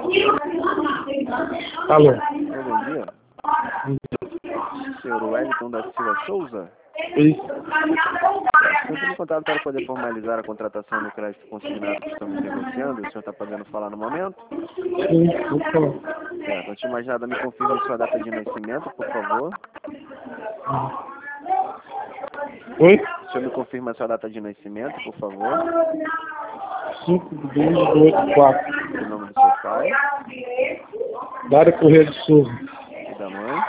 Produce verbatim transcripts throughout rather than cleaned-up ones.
Alô. Bom, bom dia. Senhor Wellington da Silva Souza? Isso. Estou em contato para poder formalizar a contratação do crédito consignado que estamos negociando. O senhor está podendo falar no momento? Sim, vou falar. Certo. Antes de mais nada, me confirme sua data de nascimento, por favor. Oi? O senhor me confirma a sua data de nascimento, por favor. cinco de dois de oito quatro. O nome do seu pai Dário Correia de Souza. e da mãe.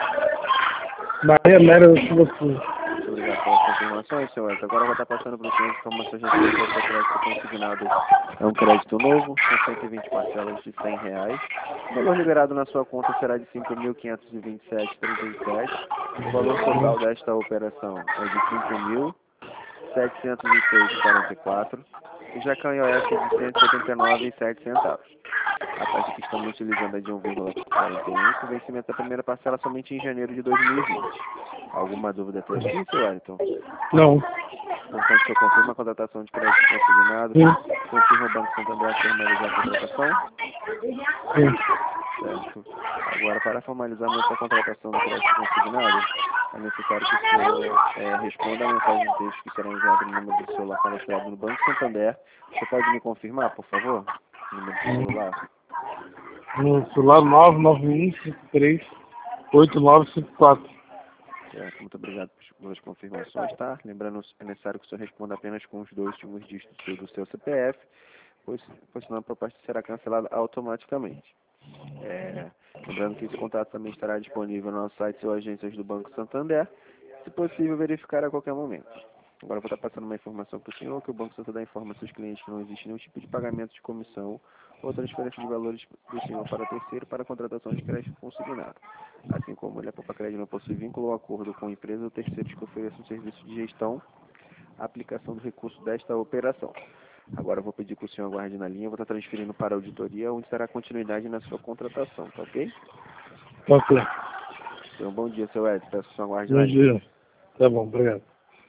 Maria Mera da Silva Souza. Muito obrigado pelas confirmações, senhor Wellington. Agora eu vou estar passando para o senhor as informações referentes ao seu crédito consignado. É um crédito novo, com cento e vinte parcelas de cem reais. O valor liberado na sua conta será de cinco mil quinhentos e vinte e sete reais e trinta e sete centavos. O valor total desta operação é de cinco mil setecentos e seis reais e quarenta e quatro centavos. E já com I O S de cento e setenta e nove reais e sete centavos. A taxa que estamos utilizando é de um vírgula quarenta e um, com vencimento da primeira parcela somente em janeiro de dois mil e vinte. Alguma dúvida até aqui, senhor Wellington? Não. Portanto, o senhor confirma a contratação de crédito consignado? Sim. Confirma o Banco Santander formalizar a contratação? Sim. Certo. Agora, para formalizarmos essa contratação do crédito consignado, é necessário que o senhor é, responda a mensagem de texto que será enviada no número do celular cadastrado no Banco Santander. Você pode me confirmar, por favor? O número do celular? No celular nove nove um cinco três oito nove cinco quatro. Certo, muito obrigado pelas confirmações, tá? Lembrando, é necessário que o senhor responda apenas com os dois últimos dígitos do seu C P F, pois, pois senão a proposta será cancelada automaticamente. É, lembrando que esse contato também estará disponível no nosso site ou agências do Banco Santander, se possível verificar a qualquer momento. Agora eu vou estar passando uma informação para o senhor, que o Banco Santander informa seus clientes que não existe nenhum tipo de pagamento de comissão ou transferência de valores do senhor para terceiro para a contratação de crédito consignado. Assim como ele, a Poupa Crédito não possui vínculo ou acordo com empresas ou terceiros que ofereçam serviço de gestão, a aplicação do recurso desta operação. Agora eu vou pedir que o senhor aguarde na linha, eu vou estar transferindo para a auditoria, onde terá continuidade na sua contratação, tá ok? Ok. Então, bom dia, seu Edson, peço que o senhor aguarde Bom na linha. dia. Tá bom, obrigado.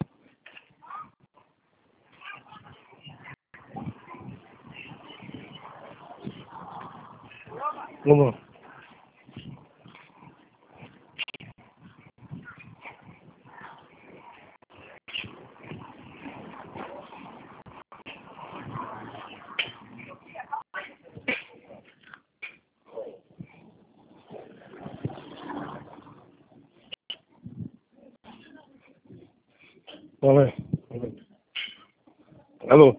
Vamos lá. Vamos lá. Alô?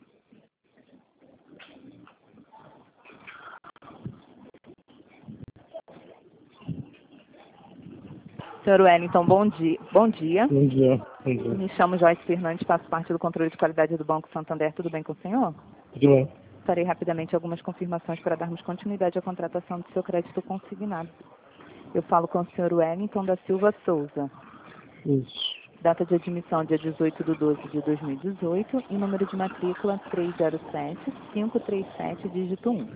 Senhor Wellington, bom dia. Bom dia. Bom dia. Bom dia. Me chamo Joyce Fernandes, faço parte do controle de qualidade do Banco Santander. Tudo bem com o senhor? Tudo bem? Farei rapidamente algumas confirmações para darmos continuidade à contratação do seu crédito consignado. Eu falo com o senhor Wellington da Silva Souza. Isso. Data de admissão dia dezoito de doze de dois mil e dezoito e número de matrícula três zero sete cinco três sete, dígito um.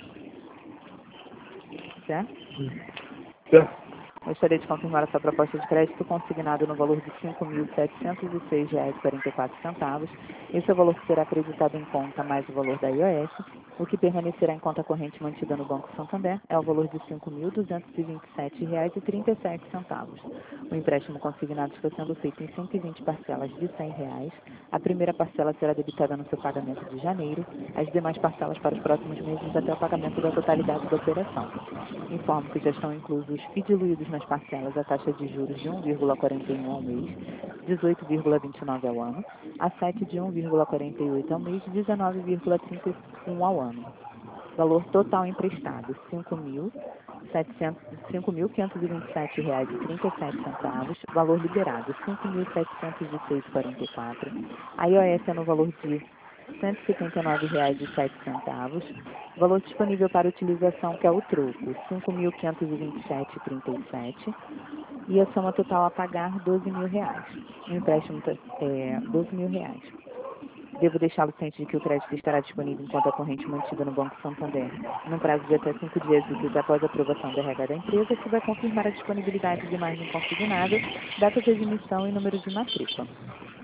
Certo? Certo. Gostaria de confirmar a sua proposta de crédito consignado no valor de cinco mil setecentos e seis reais e quarenta e quatro centavos. Esse é o valor que será acreditado em conta mais o valor da I O S. O que permanecerá em conta corrente mantida no Banco Santander é o valor de cinco mil duzentos e vinte e sete reais e trinta e sete centavos. O empréstimo consignado está sendo feito em cento e vinte parcelas de cem reais. A primeira parcela será debitada no seu pagamento de janeiro, as demais parcelas para os próximos meses até o pagamento da totalidade da operação. Informo que já estão inclusos os F I I diluídos nas parcelas a taxa de juros de um vírgula quarenta e um ao mês, dezoito vírgula vinte e nove ao ano, a sete de um vírgula quarenta e oito ao mês, dezenove vírgula trinta e um ao ano. Valor total emprestado, cinco mil quinhentos e vinte e sete reais e trinta e sete centavos. Valor liberado, cinco mil setecentos e seis reais e quarenta e quatro centavos. A I O S é no valor de cento e setenta e nove reais e sete centavos. Valor disponível para utilização, que é o troco, cinco mil quinhentos e vinte e sete reais e trinta e sete centavos. E a soma total a pagar, doze mil reais. O empréstimo é doze mil reais. Devo deixá-lo ciente de que o crédito estará disponível em conta corrente mantida no Banco Santander, no prazo de até cinco dias úteis após a aprovação da R H da empresa, que vai confirmar a disponibilidade de margem consignada, data de admissão e número de matrícula.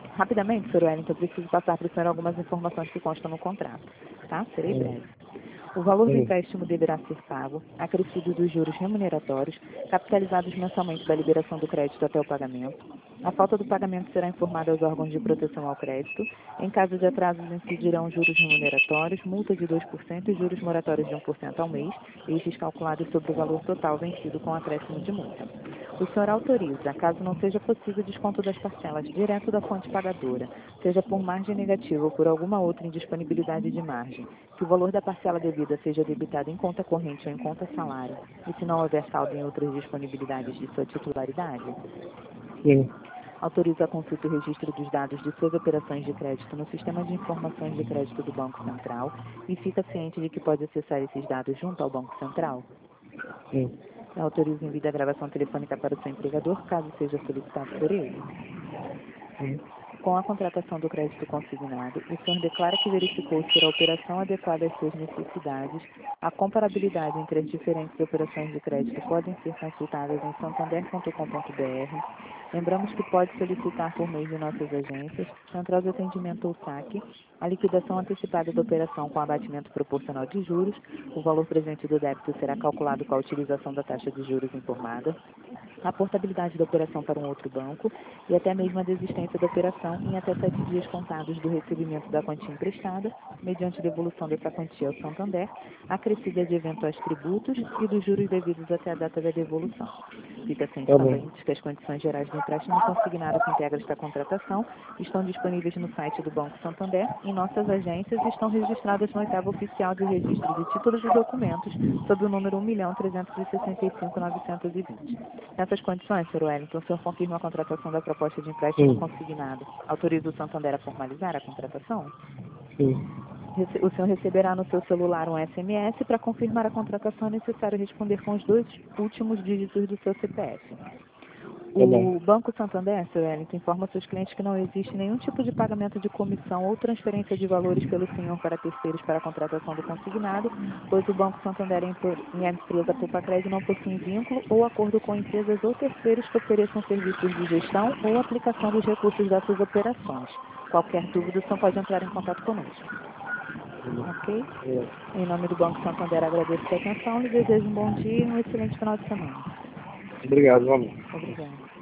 Rapidamente, senhor Wellington, eu preciso passar para o senhor algumas informações que constam no contrato, tá? Serei breve. O valor do Sim. empréstimo deverá ser pago, acrescido dos juros remuneratórios, capitalizados mensalmente da liberação do crédito até o pagamento. A falta do pagamento será informada aos órgãos de proteção ao crédito. Em caso de atrasos, incidirão juros remuneratórios, multa de dois por cento e juros moratórios de um por cento ao mês, estes calculados sobre o valor total vencido com acréscimo de multa. O senhor autoriza, caso não seja possível desconto das parcelas direto da fonte pagadora, seja por margem negativa ou por alguma outra indisponibilidade de margem, que o valor da parcela devida seja debitado em conta corrente ou em conta salário, e se não houver saldo em outras disponibilidades de sua titularidade? Sim. Autoriza a consulta e registro dos dados de suas operações de crédito no Sistema de Informações de Crédito do Banco Central e fica ciente de que pode acessar esses dados junto ao Banco Central? Sim. Autoriza o envio da gravação telefônica para o seu empregador, caso seja solicitado por ele? Sim. Com a contratação do crédito consignado, o senhor declara que verificou ser a operação adequada às suas necessidades. A comparabilidade entre as diferentes operações de crédito podem ser consultadas em santander ponto com ponto br. Lembramos que pode solicitar por meio de nossas agências, Central de Atendimento ou saque, a liquidação antecipada da operação com abatimento proporcional de juros. O valor presente do débito será calculado com a utilização da taxa de juros informada, a portabilidade da operação para um outro banco e até mesmo a desistência da operação em até sete dias contados do recebimento da quantia emprestada, mediante devolução dessa quantia ao Santander, acrescida de eventuais tributos e dos juros devidos até a data da devolução. Fica ciente Tá bom. também de que as condições gerais do empréstimo consignado que integra esta contratação estão disponíveis no site do Banco Santander e nossas agências estão registradas no oitavo oficial de registro de títulos e documentos sob o número um milhão trezentos e sessenta e cinco mil novecentos e vinte. Nessas condições, senhor Wellington, o senhor confirma a contratação da proposta de empréstimo Sim. consignado. Autoriza o Santander a formalizar a contratação? Sim. Rece- O senhor receberá no seu celular um S M S para confirmar a contratação. É necessário responder com os dois últimos dígitos do seu C P F. Tá bom. O Banco Santander, senhor Wellington, informa seus clientes que não existe nenhum tipo de pagamento de comissão ou transferência de valores pelo senhor para terceiros para a contratação do consignado, pois o Banco Santander e a empre- e a empresa Pulpacred não possuem vínculo ou acordo com empresas ou terceiros que ofereçam serviços de gestão ou aplicação dos recursos das suas operações. Qualquer dúvida, o senhor pode entrar em contato conosco. Ok? É. Em nome do Banco Santander, agradeço a sua atenção e desejo um bom dia e um excelente final de semana. Obrigado, vamos. Obrigada.